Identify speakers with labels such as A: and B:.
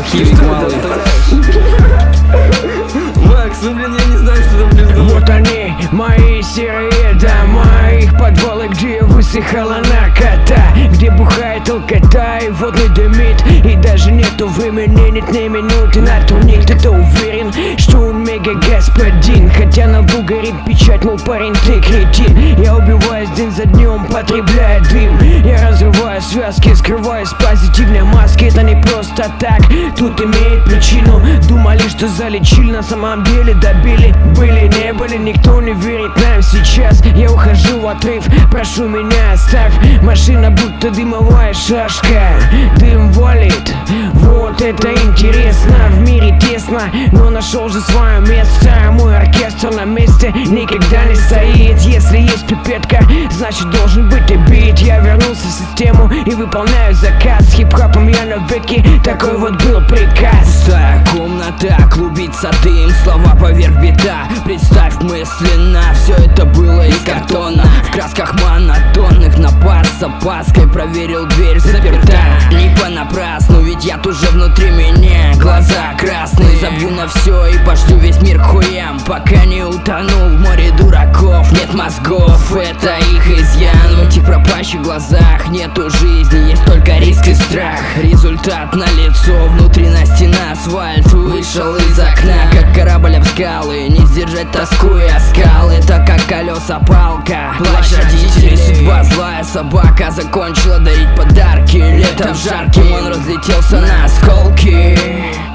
A: Химик малый.
B: Макс, ну блин, я не знаю, что там придумать.
C: Вот они, мои серые дома, их подвалы, где высыхала наркота, где бухает алкота и водный дымит. И даже нету времени, нет ни минуты на турник. Кто-то уверен, что он мега господин, хотя на лбу горит печать, мол, парень, ты кретин. Я убиваюсь день за днем, потребляя дым. Я разрываю связки, скрываюсь в позитивной маске. Это не просто так, тут имеет причину. Думали, что залечили, на самом деле добили. Были, не были, никто не верит нам сейчас. Я ухожу в отрыв, прошу меня оставь. Машина будто дымовая шашка, дым валит, вот это интересно. В мире тесно, но нашел же свое место. Мой оркестр на месте никогда не стоит. Если есть пипетка, значит должен быть и бит. Я вернулся в систему и выполняю заказ. С хип-хопом я навеки, такой вот был приказ.
A: Пустая комната, клубится дым, слова поверх бита. Представь мысленно, все это было из картона. В красках монотонных на пар с опаской проверил, дверь заперта. Не понапрасну, ведь я уже внутри меня. Глаза красные, забью на все и пошлю весь мир к хуям, пока не утонул в море дураков. Нет мозгов, это их изъян. В этих пропащих глазах нету жизни, есть только риск и страх. Результат налицо, внутри на стена асфальт. Вышел из окна, как корабль об скалы. Не сдержать тоску и оскал, это как колеса палка. Плащ родителей, судьба злая собака. Закончила дарить подарки летом жарким, он разлетелся на осколки.